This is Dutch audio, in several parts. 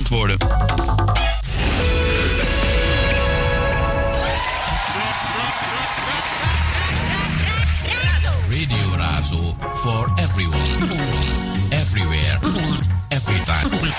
worden. Radio Razo for everyone, everywhere, every time.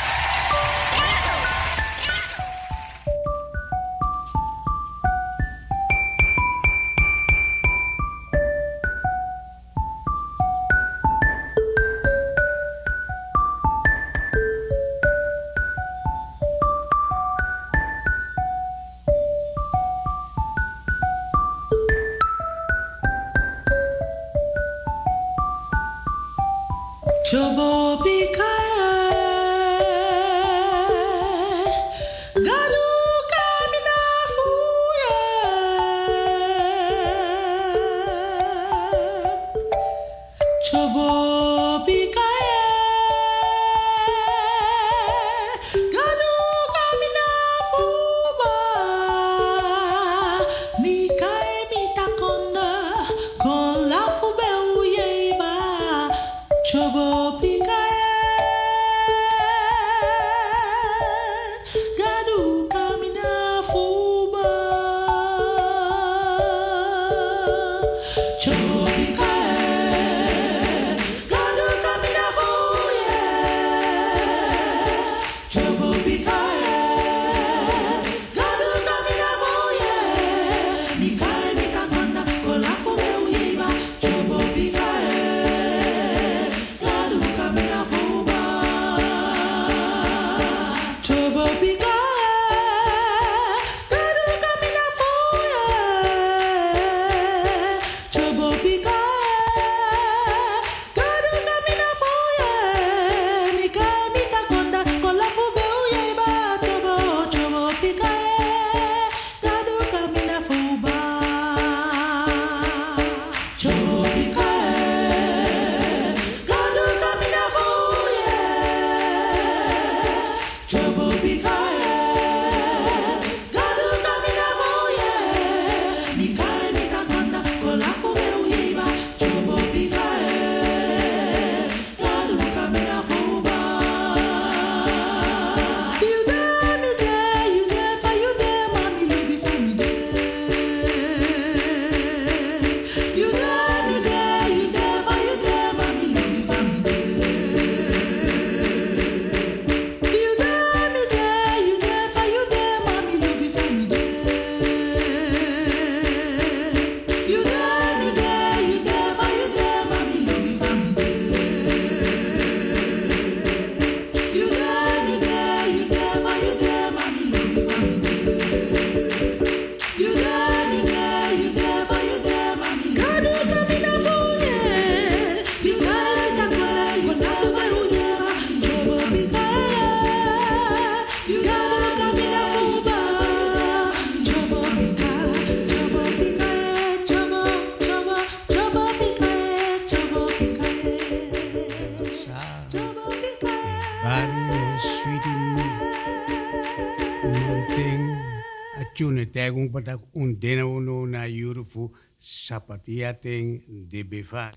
Tegung patak undena uno na yurufu sapatia ting de befa.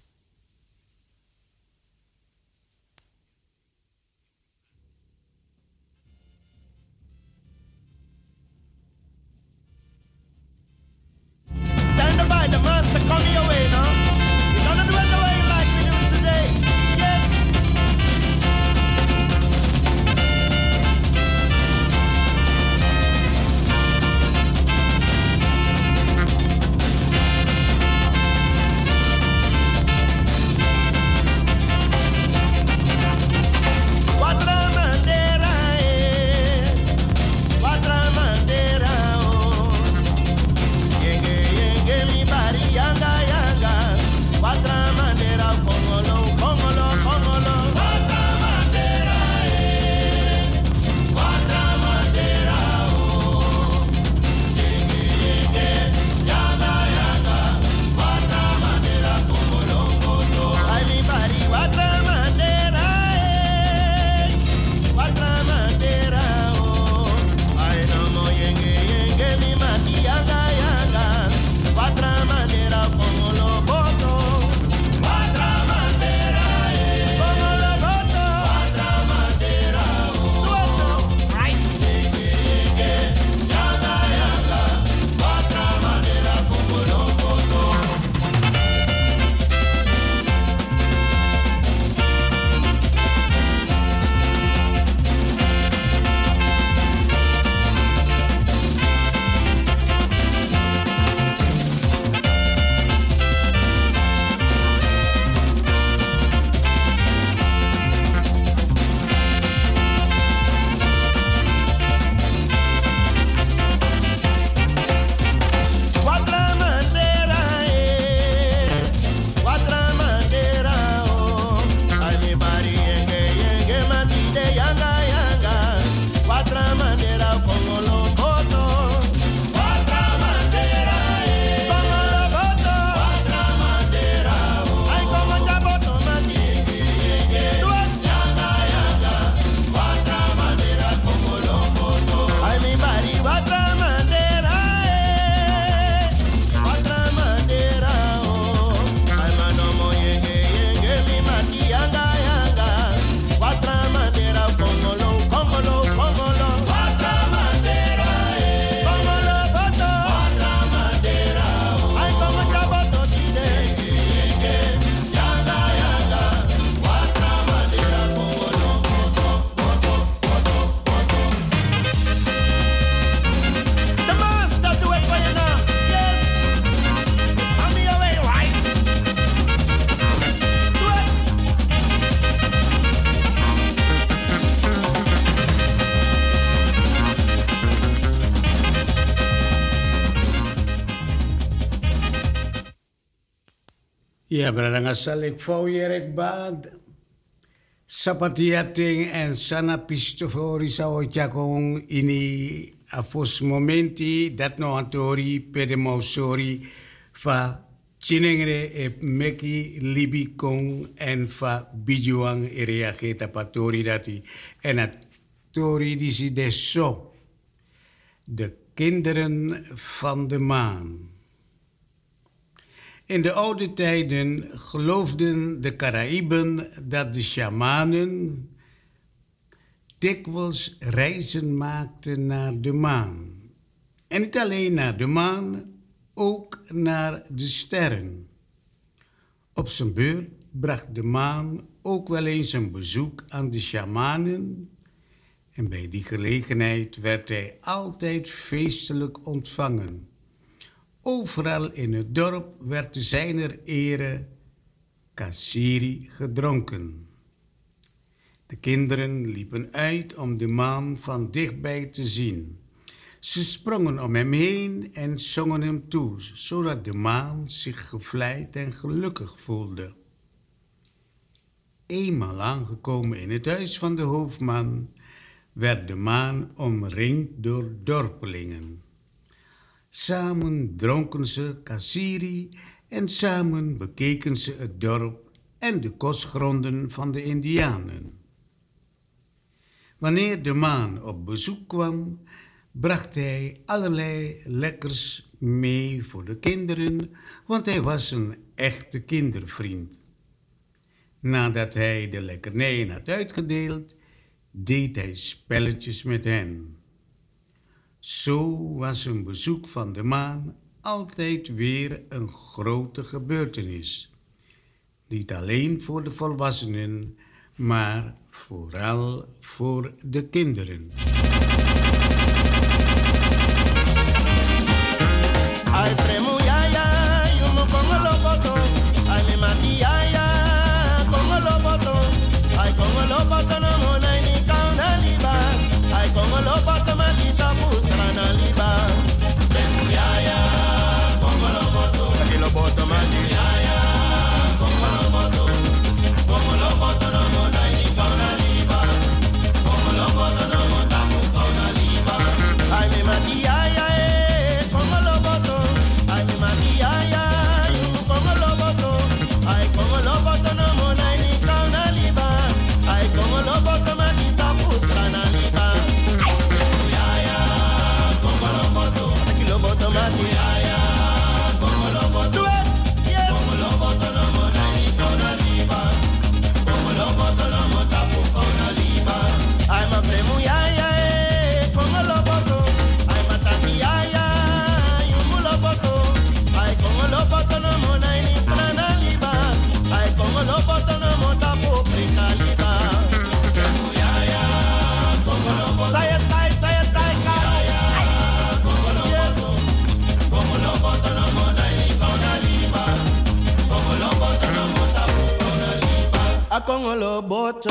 Stand by the master coming your way now. You're gonna do it the way you like we do it today. Yes. Ja, brada salik fau yerek bad. Sapatiating en sana pistofori sa kong ini afos momenti dat no antori pede mausori fa chinengre e meki libi kong en fa bijuang reageta patori dati en het tori disi deso. De kinderen van de maan. In de oude tijden geloofden de Caraïben dat de shamanen dikwijls reizen maakten naar de maan. En niet alleen naar de maan, ook naar de sterren. Op zijn beurt bracht de maan ook wel eens een bezoek aan de shamanen. En bij die gelegenheid werd hij altijd feestelijk ontvangen. Overal in het dorp werd te zijner ere kasiri gedronken. De kinderen liepen uit om de maan van dichtbij te zien. Ze sprongen om hem heen en zongen hem toe, zodat de maan zich gevleid en gelukkig voelde. Eenmaal aangekomen in het huis van de hoofdman, werd de maan omringd door dorpelingen. Samen dronken ze kasiri en samen bekeken ze het dorp en de kostgronden van de Indianen. Wanneer de maan op bezoek kwam, bracht hij allerlei lekkers mee voor de kinderen, want hij was een echte kindervriend. Nadat hij de lekkernijen had uitgedeeld, deed hij spelletjes met hen. Zo was een bezoek van de maan altijd weer een grote gebeurtenis. Niet alleen voor de volwassenen, maar vooral voor de kinderen. Ay, premu ya ya, yo mo como lo boto. Ay, mi mati ya ya, como lo boto. Ay, como lo boto no mo na ni kauna liba. Ay, como lo boto mati tapu sana liba. Premu ya ya, como lo boto. Aquí lo boto mati ya ya, como lo boto. Como lo boto no mo na ni kauna liba. Como lo boto no mo tapu kauna liba. Ay, mi mati ya ya. Con lo boto.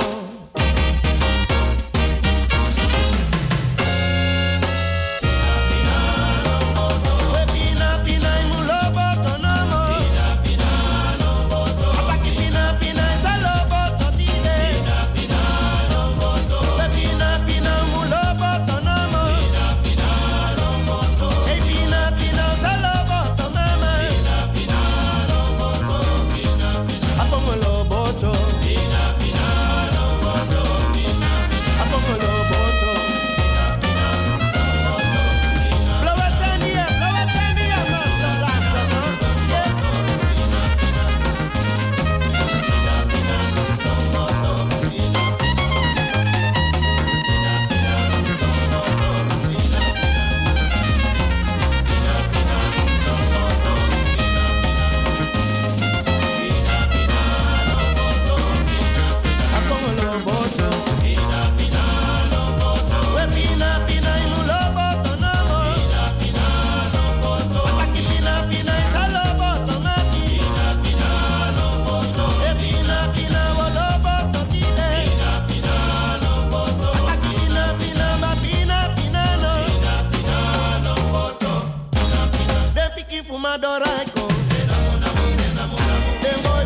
fumadora con. Tengo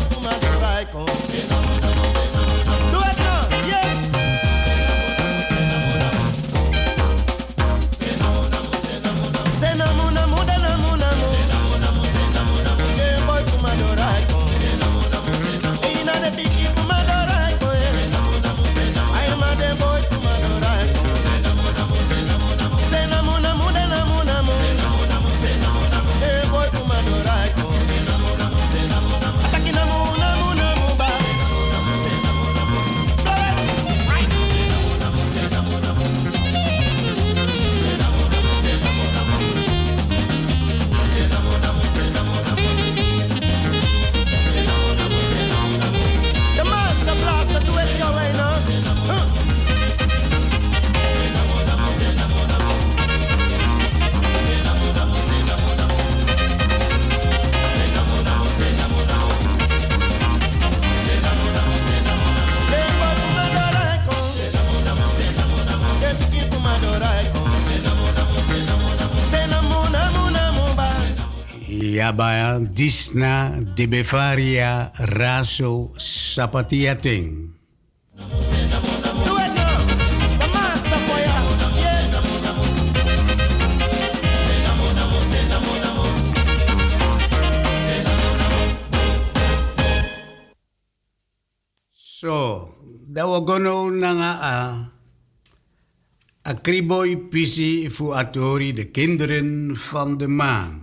Yaba Disna de Bevaria Raso Sapatiating. So, dawagono na nga akriboy pisi fu atori de kinderen van de maan.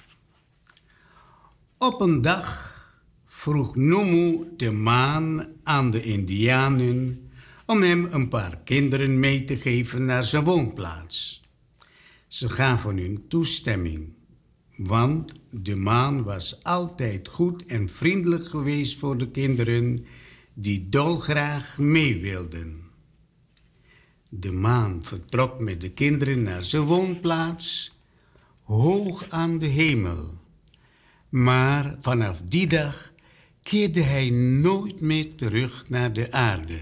Op een dag vroeg Numu de maan aan de Indianen om hem een paar kinderen mee te geven naar zijn woonplaats. Ze gaven hun toestemming, want de maan was altijd goed en vriendelijk geweest voor de kinderen die dolgraag mee wilden. De maan vertrok met de kinderen naar zijn woonplaats, hoog aan de hemel. Maar vanaf die dag keerde hij nooit meer terug naar de aarde.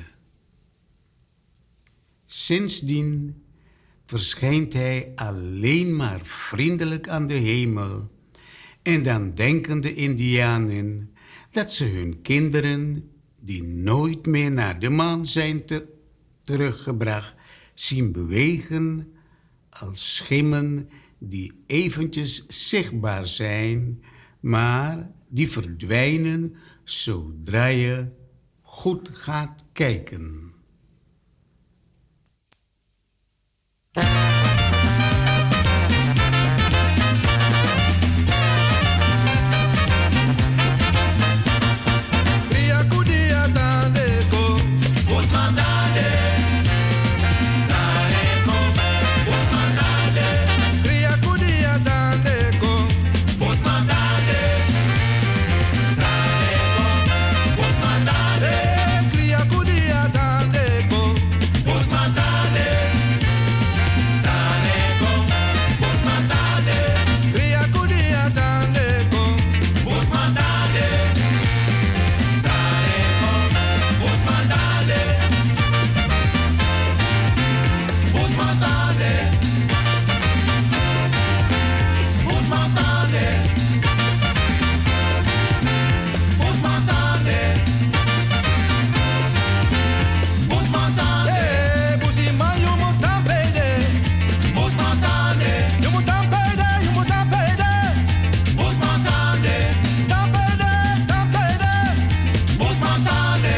Sindsdien verschijnt hij alleen maar vriendelijk aan de hemel en dan denken de Indianen dat ze hun kinderen, die nooit meer naar de maan zijn teruggebracht, zien bewegen als schimmen die eventjes zichtbaar zijn, maar die verdwijnen zodra je goed gaat kijken.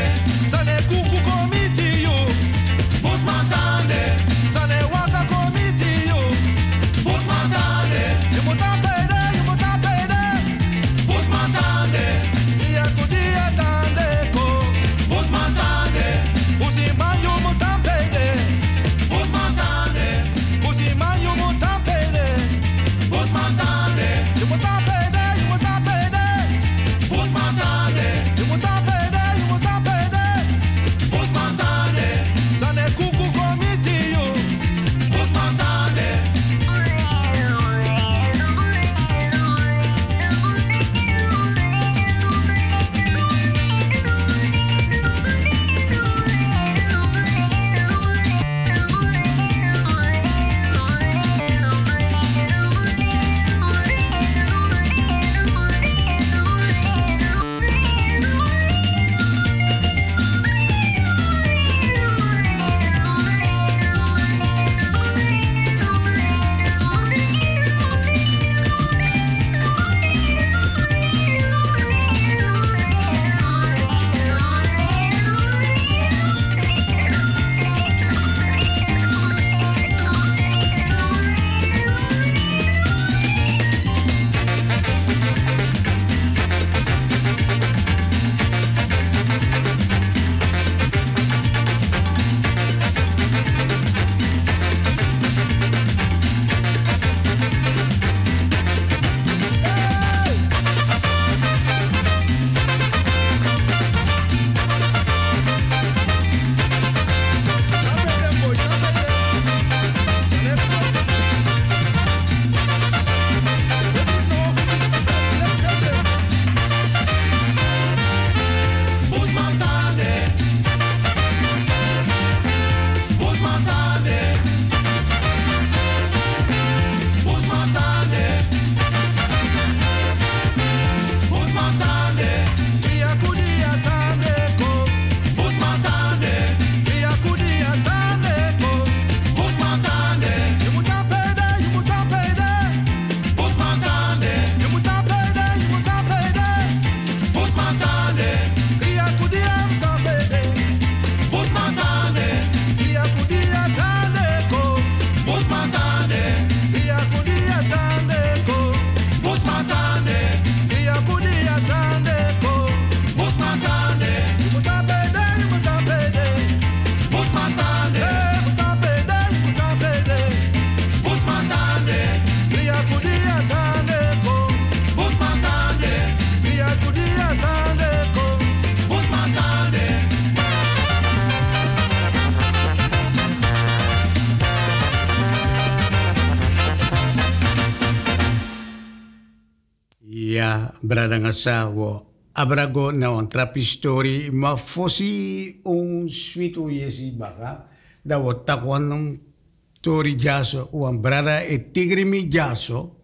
Kuku komiti yo, Bosman Tande, Sane Waka komiti. Beka, Bradangasa, wo abrago na een trapistori, maar fossi un sweeto yesi baka, da wo takwan tori jaso, wan brada e tigrimi jaso,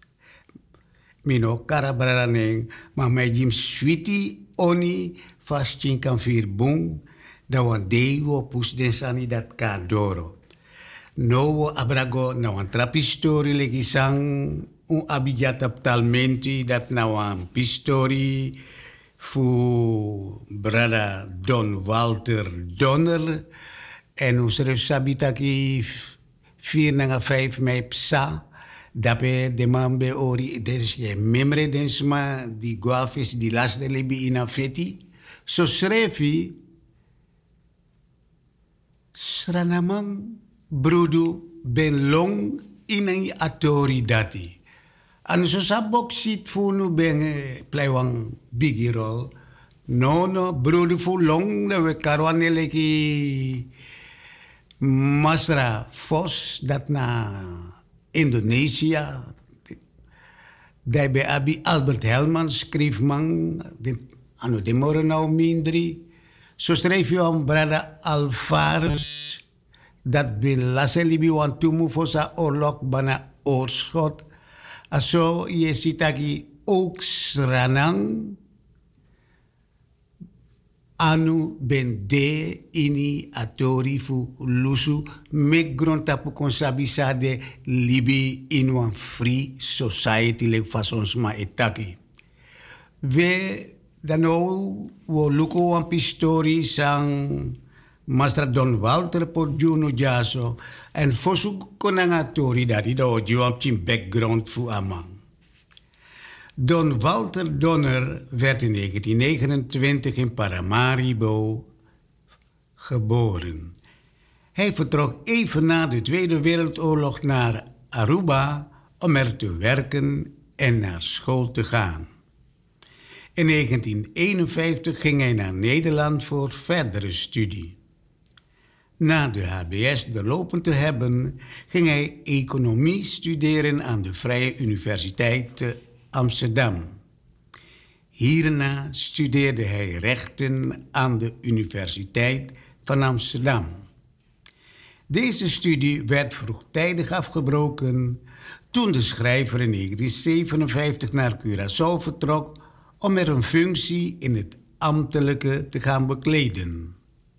mino kara brada neng, maar mij jim sweeti oni, fast chin kan vier boom, da wan dei wo pus den sani dat kadoro. No wo abrago na een trapistori legi sang, un abijata talmenti dat na wan pistori, fu brada Don Walter Donner en ons sabitaki 4-5 mei psa dape de mambe ori des je memre densma di guafis di las de libi ina feti so schrefi sranamang brudu ben long in een atori dati. En zo sabok ziet voor nu ben pleiwang bigirol. No, broeder voor long, dat we karwane leki Masra Vos, dat na Indonesië. Daarbij abi Albert Helman schreef man, ano de morgen nou mindri. Zo schreef je aan brada Alvarez, dat bin laselibi wan tumu fosa oorlog bana oorschot. Aso je ziet aki ook sranang anu ben de ini atori fu lusu me grontapu konsabisa de libi in one free society le fasons ma etaki. We dano wo luko wan pistori sang Master Don Walter por Juno Jaso en fosu konangatori dati do jiwam chin background fu amang. Don Walter Donner werd in 1929 in Paramaribo geboren. Hij vertrok even na de Tweede Wereldoorlog naar Aruba om er te werken en naar school te gaan. In 1951 ging hij naar Nederland voor verdere studie. Na de HBS doorlopen te hebben, ging hij economie studeren aan de Vrije Universiteit te Amsterdam. Hierna studeerde hij rechten aan de Universiteit van Amsterdam. Deze studie werd vroegtijdig afgebroken toen de schrijver in 1957 naar Curaçao vertrok om er een functie in het ambtelijke te gaan bekleden.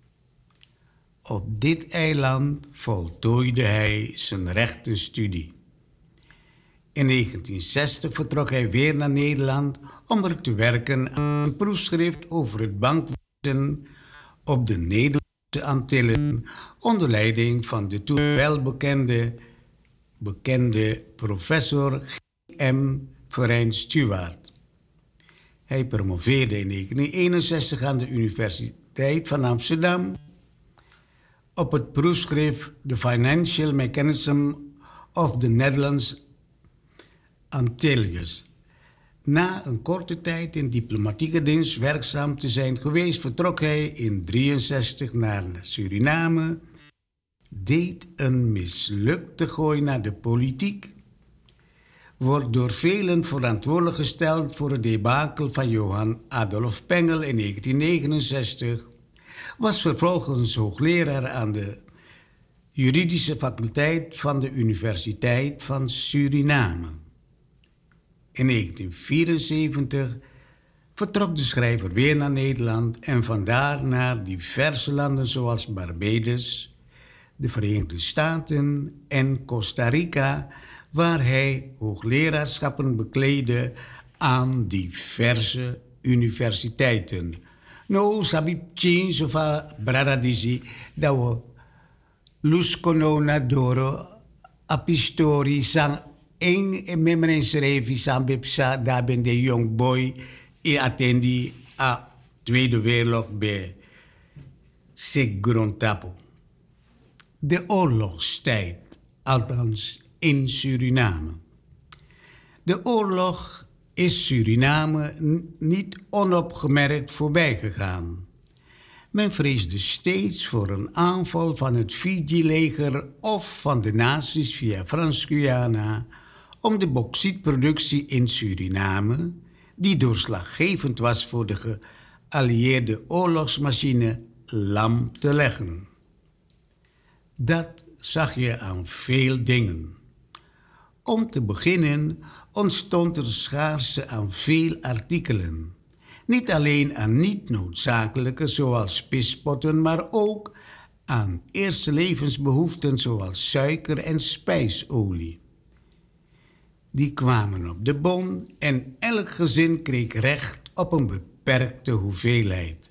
Op dit eiland voltooide hij zijn rechtenstudie. In 1960 vertrok hij weer naar Nederland om er te werken aan een proefschrift over het bankwezen op de Nederlandse Antillen onder leiding van de toen welbekende professor G.M. Verijn Stuart. Hij promoveerde in 1961 aan de Universiteit van Amsterdam op het proefschrift The Financial Mechanism of the Netherlands Antilles. Na een korte tijd in diplomatieke dienst werkzaam te zijn geweest, vertrok hij in 1963 naar Suriname, deed een mislukte gooi naar de politiek, wordt door velen verantwoordelijk gesteld voor het debakel van Johan Adolf Pengel in 1969, was vervolgens hoogleraar aan de juridische faculteit van de Universiteit van Suriname. In 1974 vertrok de schrijver weer naar Nederland en vandaar naar diverse landen zoals Barbados, de Verenigde Staten en Costa Rica, waar hij hoogleraarschappen bekleedde aan diverse universiteiten. No, sabi change of a bradadisi, dat we lus konona doro apistori sang eng memren schreef sang bepsa daar ben de young boy e attendi a Tweede Wereldoorlog bij Segrontapo. De oorlogstijd, althans in Suriname. De oorlog is Suriname niet onopgemerkt voorbij gegaan. Men vreesde steeds voor een aanval van het Fiji-leger of van de nazi's via Frans-Guyana om de bauxietproductie in Suriname, die doorslaggevend was voor de geallieerde oorlogsmachine lam te leggen. Dat zag je aan veel dingen. Om te beginnen ontstond er schaarste aan veel artikelen. Niet alleen aan niet noodzakelijke zoals pispotten, maar ook aan eerste levensbehoeften zoals suiker en spijsolie. Die kwamen op de bon en elk gezin kreeg recht op een beperkte hoeveelheid.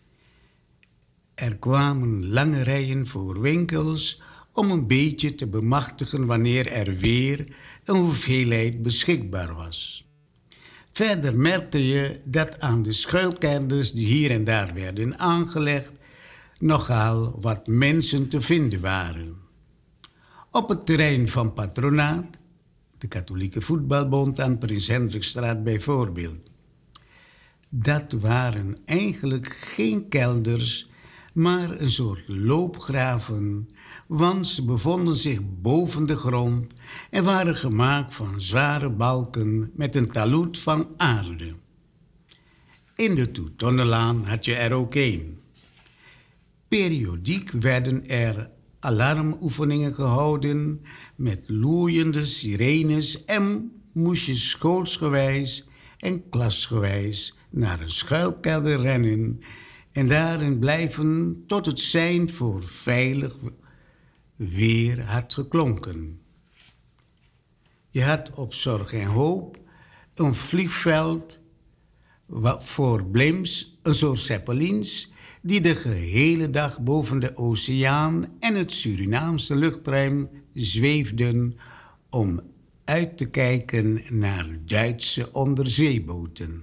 Er kwamen lange rijen voor winkels om een beetje te bemachtigen wanneer er weer een hoeveelheid beschikbaar was. Verder merkte je dat aan de schuilkelders die hier en daar werden aangelegd nogal wat mensen te vinden waren. Op het terrein van Patronaat, de katholieke voetbalbond aan Prins Hendrikstraat bijvoorbeeld. Dat waren eigenlijk geen kelders, maar een soort loopgraven, want ze bevonden zich boven de grond en waren gemaakt van zware balken met een talud van aarde. In de Toetonnenlaan had je er ook één. Periodiek werden er alarmoefeningen gehouden met loeiende sirenes en moest je schoolsgewijs en klasgewijs naar een schuilkelder rennen en daarin blijven tot het sein voor veilig weer had geklonken. Je had op Zorg en Hoop een vliegveld voor blimps, een soort zeppelins, die de gehele dag boven de oceaan en het Surinaamse luchtruim zweefden om uit te kijken naar Duitse onderzeeboten.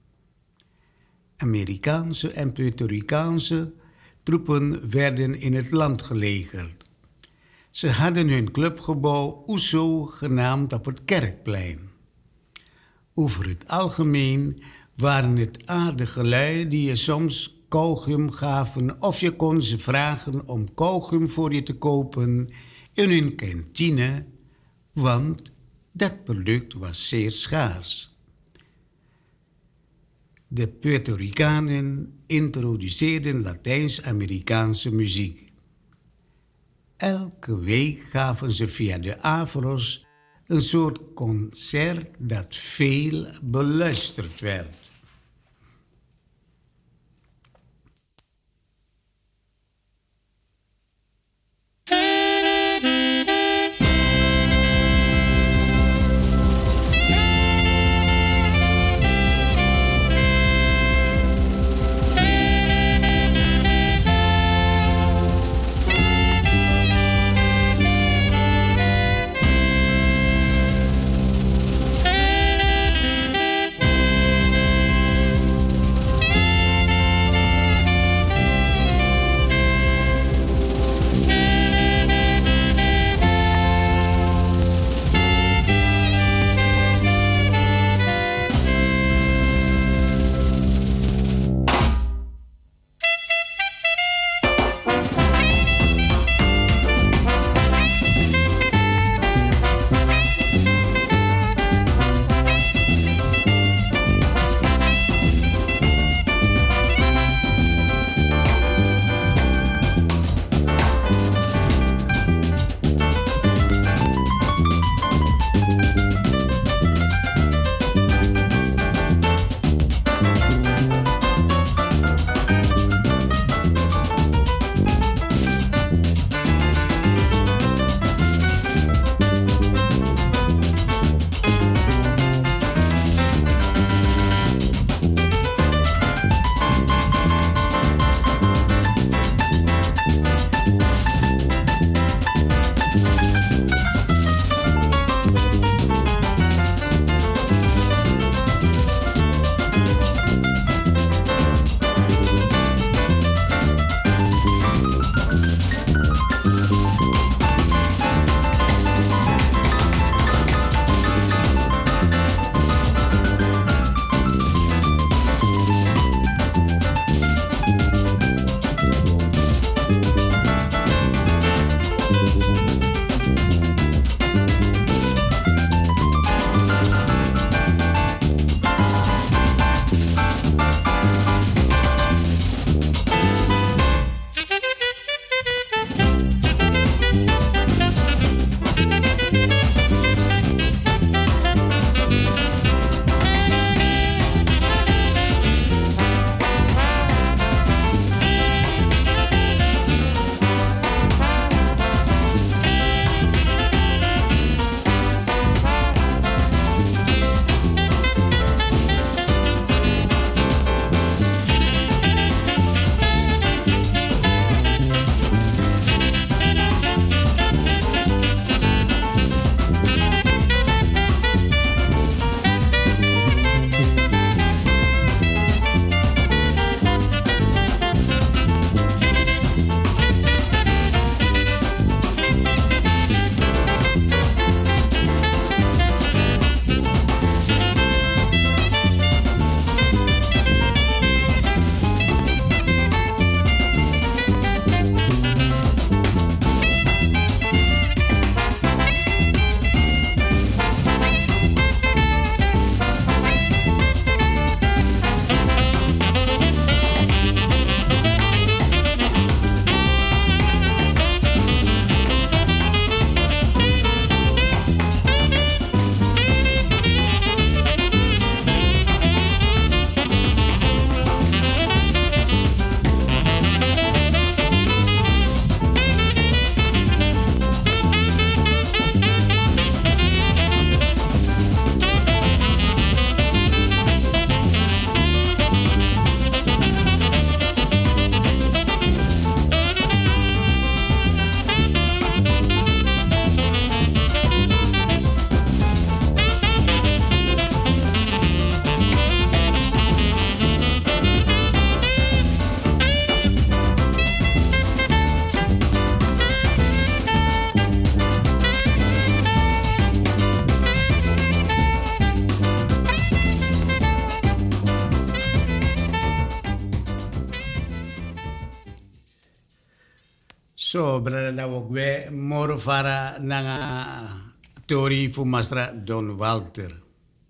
Amerikaanse en Puerto Ricaanse troepen werden in het land gelegerd. Ze hadden hun clubgebouw Oeso genaamd op het Kerkplein. Over het algemeen waren het aardige lui die je soms kauwgum gaven of je kon ze vragen om kauwgum voor je te kopen in hun kantine, want dat product was zeer schaars. De Puerto Ricanen introduceerden Latijns-Amerikaanse muziek. Elke week gaven ze via de Avros een soort concert dat veel beluisterd werd. Zo, brada ook wij morvara na Tori voor Masra Don Walter.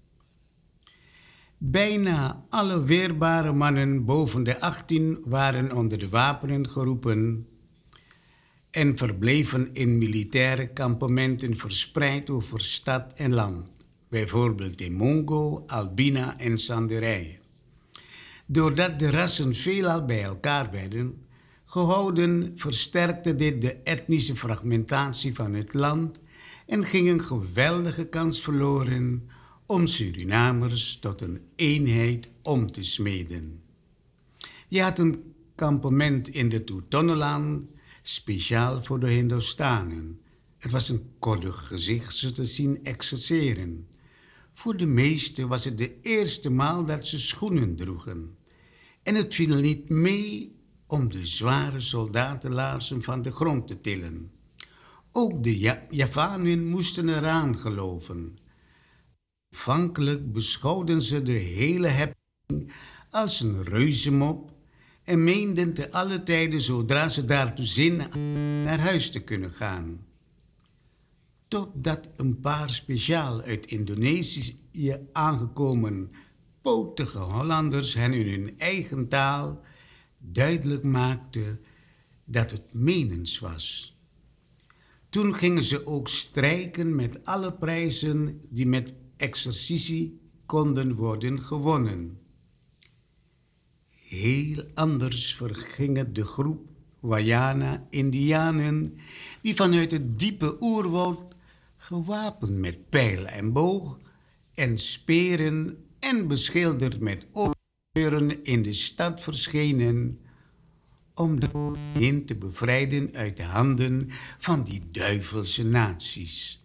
Bijna alle weerbare mannen boven de 18 waren onder de wapenen geroepen en verbleven in militaire kampementen verspreid over stad en land, bijvoorbeeld in Mongo, Albina en Sanderij. Doordat de rassen veelal bij elkaar werden gehouden, versterkte dit de etnische fragmentatie van het land en ging een geweldige kans verloren om Surinamers tot een eenheid om te smeden. Je had een kampement in de Toetonelaan, speciaal voor de Hindoestanen. Het was een koddig gezicht ze te zien exerceren. Voor de meesten was het de eerste maal dat ze schoenen droegen. En het viel niet mee om de zware soldatenlaarzen van de grond te tillen. Ook de Javanen moesten eraan geloven. Aanvankelijk beschouwden ze de hele happening als een reuzenmop en meenden te alle tijden, zodra ze daartoe zin hadden, naar huis te kunnen gaan. Totdat een paar speciaal uit Indonesië aangekomen potige Hollanders hen in hun eigen taal duidelijk maakten dat het menens was. Toen gingen ze ook strijken met alle prijzen die met exercitie konden worden gewonnen. Heel anders verging de groep Wayana-Indianen die vanuit het diepe oerwoud gewapend met pijl en boog en speren en beschilderd met oorlogsuren in de stad verschenen om de hen te bevrijden uit de handen van die duivelse naties.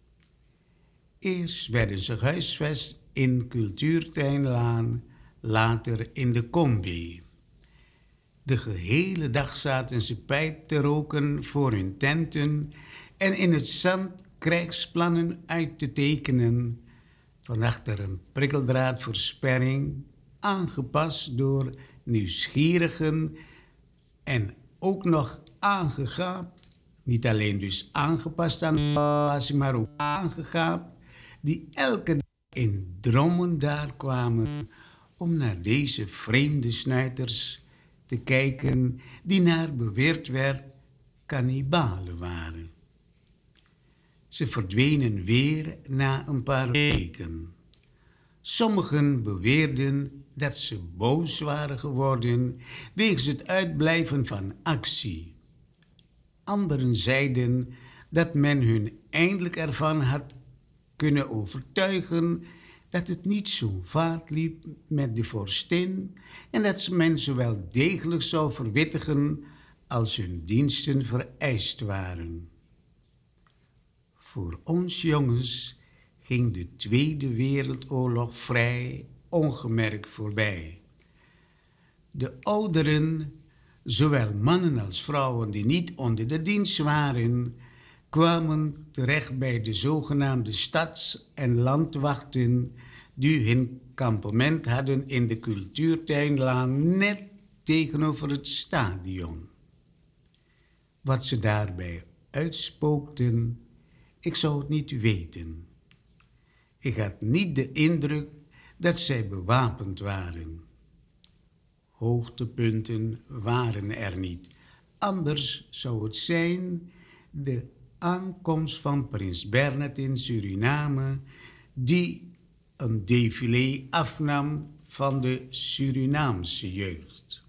Eerst werden ze gehuisvest in Cultuurtuinlaan, later in de Kombi. De gehele dag zaten ze pijp te roken voor hun tenten en in het zand krijgsplannen uit te tekenen, van achter een prikkeldraadversperring, aangepast door nieuwsgierigen en ook nog aangegaapt, niet alleen dus aangepast aan de basis, maar ook aangegaapt, die elke dag in drommen daar kwamen om naar deze vreemde snuiters te kijken die naar beweerd werd kannibalen waren. Ze verdwenen weer na een paar weken. Sommigen beweerden dat ze boos waren geworden wegens het uitblijven van actie. Anderen zeiden dat men hun eindelijk ervan had kunnen overtuigen dat het niet zo vaart liep met de vorstin en dat men ze wel degelijk zou verwittigen als hun diensten vereist waren. Voor ons jongens ging de Tweede Wereldoorlog vrij ongemerkt voorbij. De ouderen, zowel mannen als vrouwen die niet onder de dienst waren, kwamen terecht bij de zogenaamde stads- en landwachten die hun kampement hadden in de Cultuurtuinlaan net tegenover het stadion. Wat ze daarbij uitspookten, ik zou het niet weten. Ik had niet de indruk dat zij bewapend waren. Hoogtepunten waren er niet. Anders zou het zijn de aankomst van prins Bernhard in Suriname, die een défilé afnam van de Surinaamse jeugd.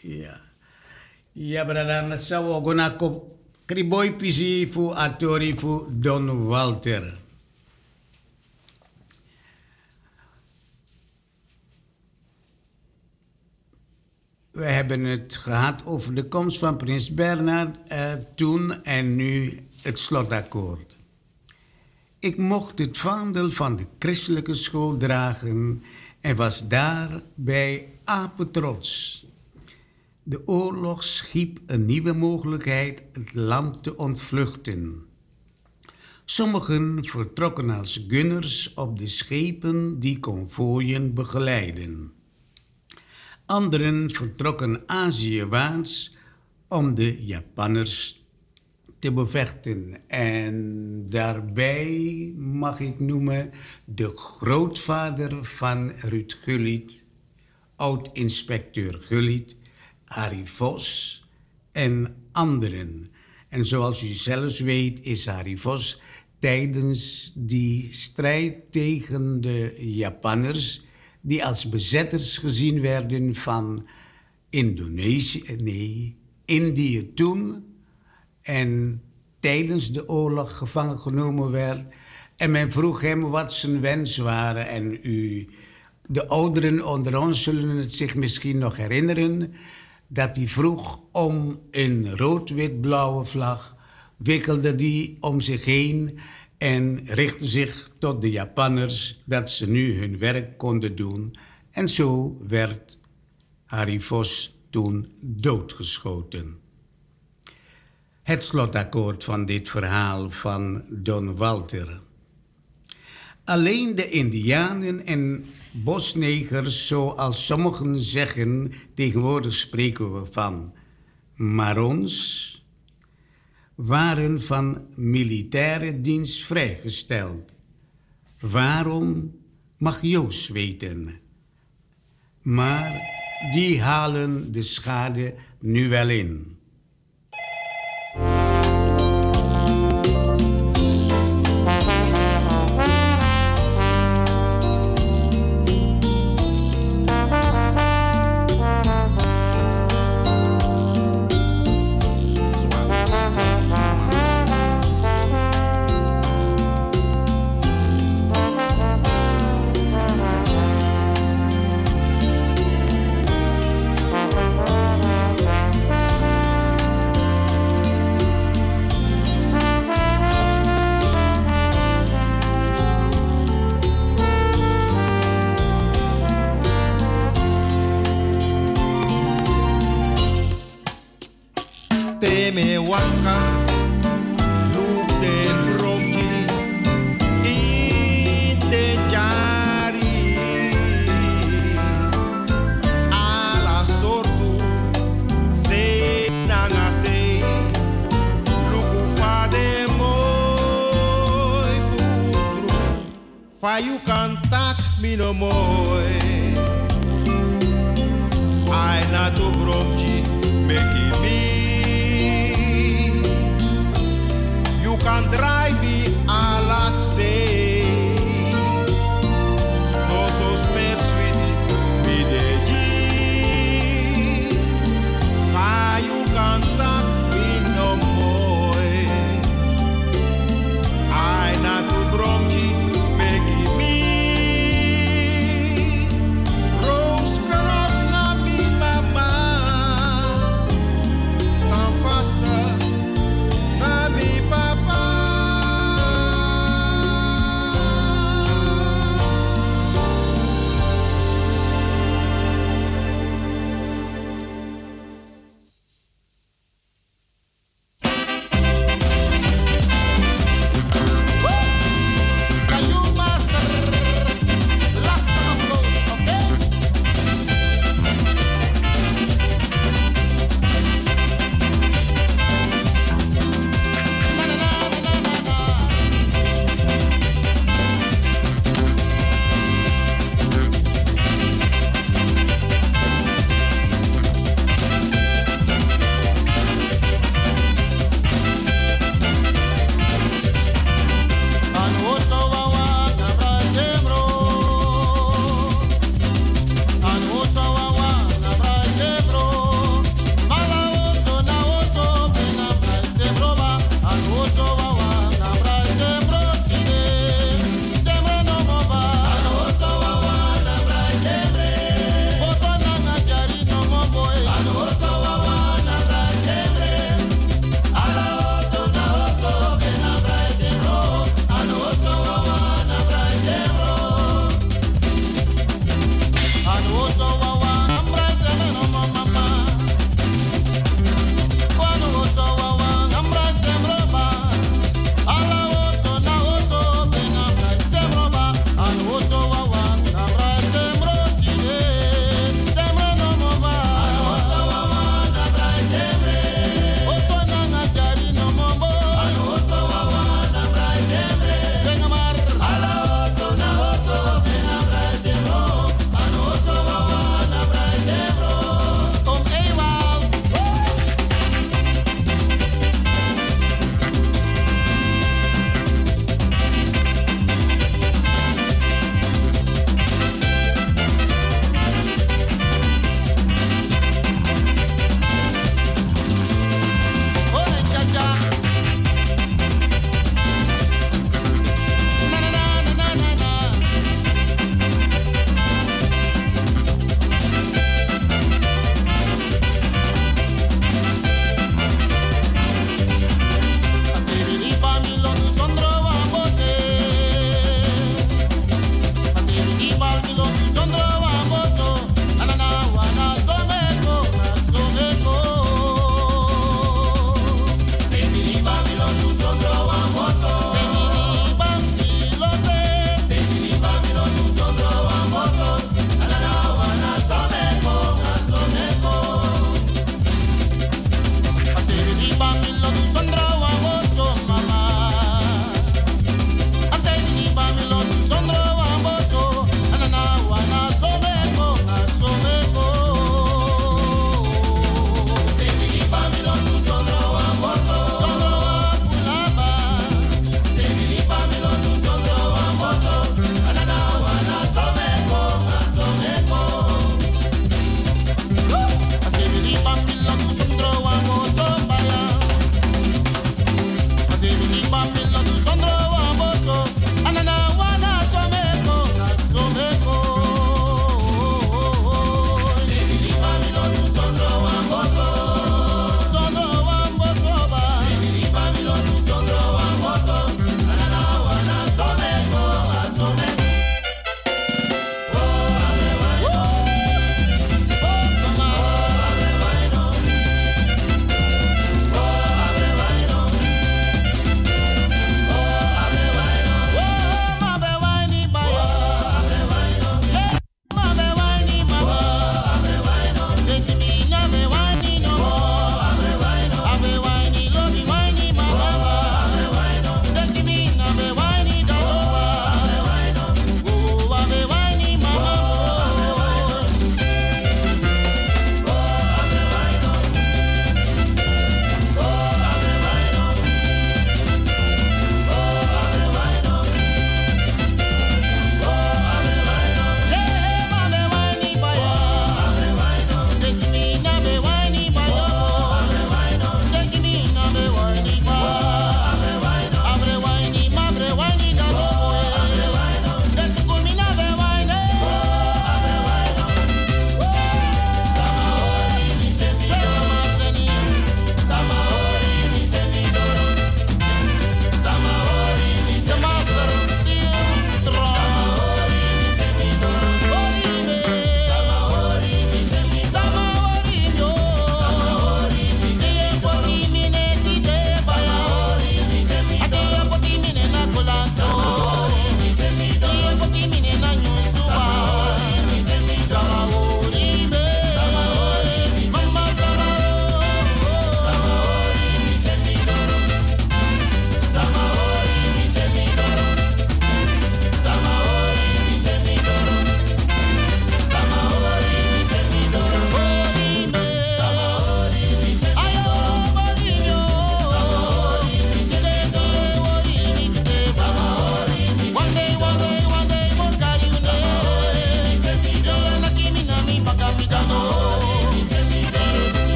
Ja. Ja, brada, na sawo gona ko kriboy pisi fu atori fu Don Walter. We hebben het gehad over de komst van prins Bernhard toen en nu het slotakkoord. Ik mocht het vaandel van de christelijke school dragen en was daarbij apetrots. De oorlog schiep een nieuwe mogelijkheid het land te ontvluchten. Sommigen vertrokken als gunners op de schepen die konvooien begeleiden. Anderen vertrokken Aziëwaarts om de Japanners te bevechten. En daarbij mag ik noemen de grootvader van Ruud Gullit, oud-inspecteur Gullit, Harry Vos en anderen. En zoals u zelfs weet is Harry Vos tijdens die strijd tegen de Japanners, die als bezetters gezien werden van Indië toen en tijdens de oorlog gevangen genomen werd. En men vroeg hem wat zijn wens waren. En de ouderen onder ons zullen het zich misschien nog herinneren, dat hij vroeg om een rood-wit-blauwe vlag, wikkelde die om zich heen en richtte zich tot de Japanners dat ze nu hun werk konden doen. En zo werd Harry Vos toen doodgeschoten. Het slotakkoord van dit verhaal van Don Walter. Alleen de Indianen en bosnegers, zoals sommigen zeggen, tegenwoordig spreken we van Marons, waren van militaire dienst vrijgesteld. Waarom mag Joost weten. Maar die halen de schade nu wel in. Teme waka, look den broki, in de jari, ala sortu, se nanga se, luku fa de moi futru, fa you cantak mi no moi, ai na to broki, make me. You can drive me a la sea. So smell sweetie, me de G. How you can talk me no more. I not to bronchi, make me. Rose crop na me mama. Stand faster. Na mi papa.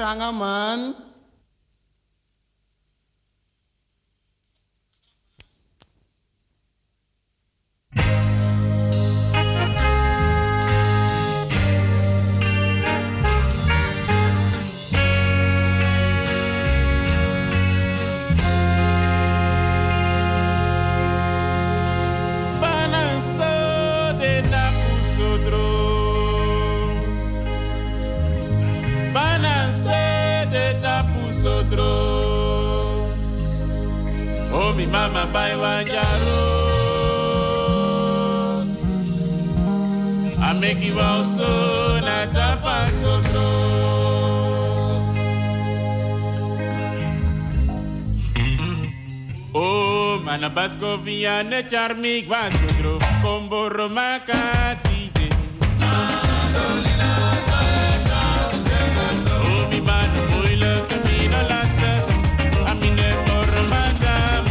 branga man. Oh, mi mama bai wanjaro. I make you also na tapa sotro. Oh, mana basko via ne charmig vasotro. Combo romakati. Oh, mi mano muy lo camino lasta. A mi ne mormata.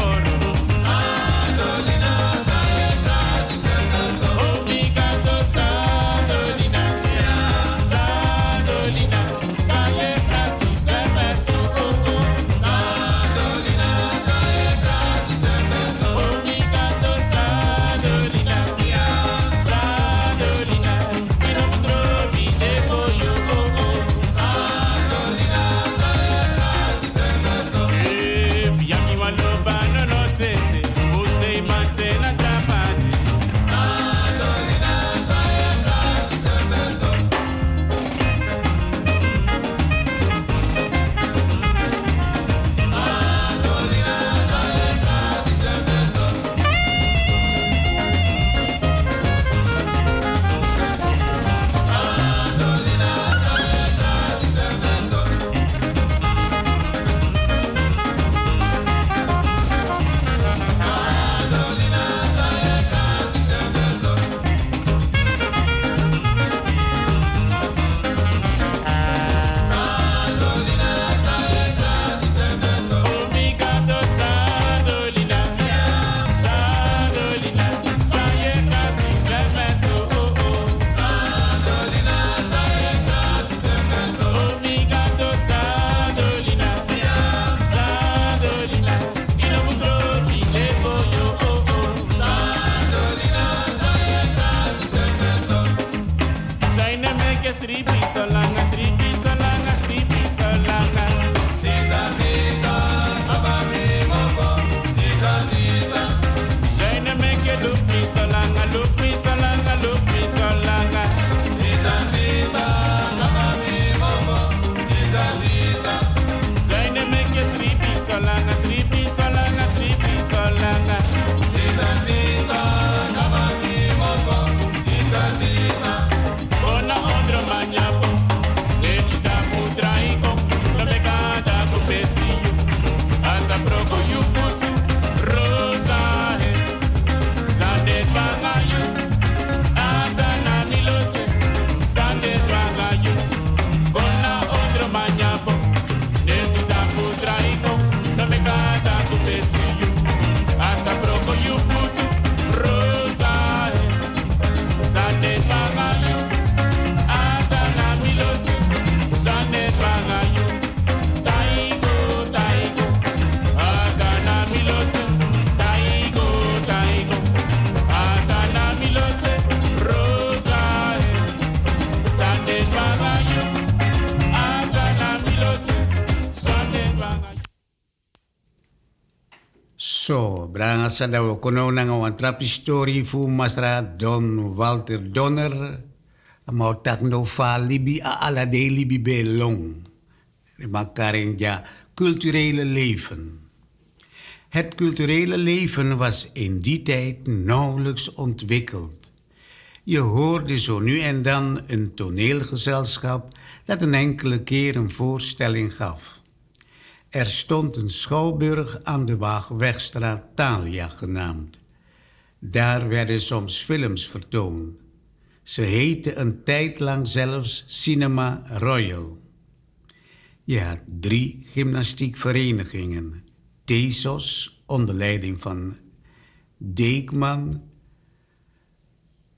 So, branga sa daw kuno na nga trap story fu Masra Don Walter Donner. Mau tak no fa libi a ala de libi belong. Makaring ja culturele leven. Het culturele leven was in die tijd nauwelijks ontwikkeld. Je hoorde zo nu en dan een toneelgezelschap dat een enkele keer een voorstelling gaf. Er stond een schouwburg aan de Waagwegstraat Thalia genaamd. Daar werden soms films vertoond. Ze heette een tijd lang zelfs Cinema Royal. Je had 3 gymnastiekverenigingen. Thesos onder leiding van Deekman.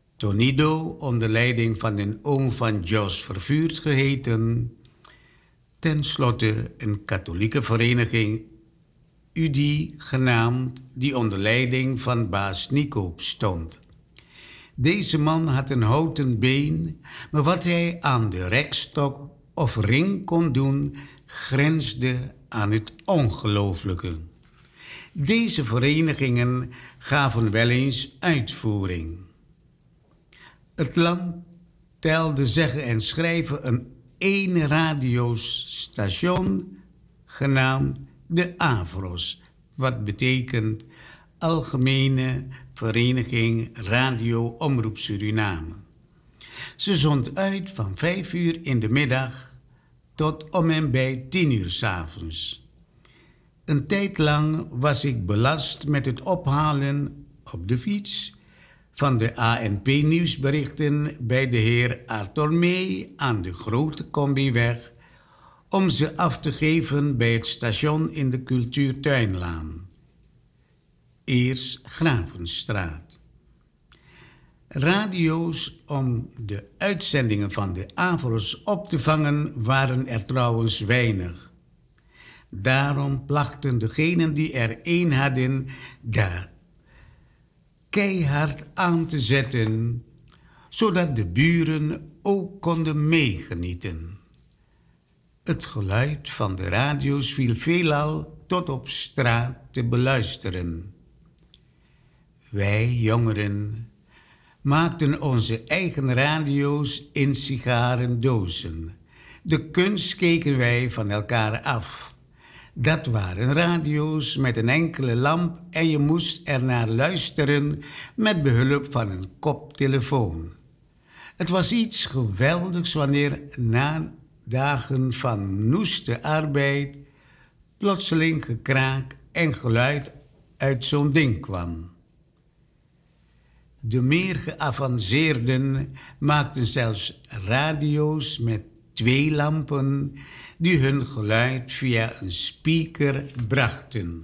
Tonido onder leiding van een oom van Jos Vervuurd geheten. Ten slotte een katholieke vereniging, UDI genaamd, die onder leiding van baas Nico stond. Deze man had een houten been, maar wat hij aan de rekstok of ring kon doen, grensde aan het ongelooflijke. Deze verenigingen gaven wel eens uitvoering. Het land telde zeggen en schrijven een één radiostation genaamd de AVROS, wat betekent Algemene Vereniging Radio Omroep Suriname. Ze zond uit van 5 uur in de middag tot om en bij 10 uur 's avonds. Een tijd lang was ik belast met het ophalen op de fiets van de ANP-nieuwsberichten bij de heer Arthur May aan de Grote Combiweg om ze af te geven bij het station in de Cultuurtuinlaan. Eerst Gravenstraat. Radio's om de uitzendingen van de AVROS op te vangen waren er trouwens weinig. Daarom plachten degenen die er één hadden daar keihard aan te zetten, zodat de buren ook konden meegenieten. Het geluid van de radio's viel veelal tot op straat te beluisteren. Wij, jongeren, maakten onze eigen radio's in sigarendozen. De kunst keken wij van elkaar af. Dat waren radio's met een enkele lamp en je moest ernaar luisteren met behulp van een koptelefoon. Het was iets geweldigs wanneer na dagen van noeste arbeid plotseling gekraak en geluid uit zo'n ding kwam. De meer geavanceerden maakten zelfs radio's met 2 lampen die hun geluid via een speaker brachten.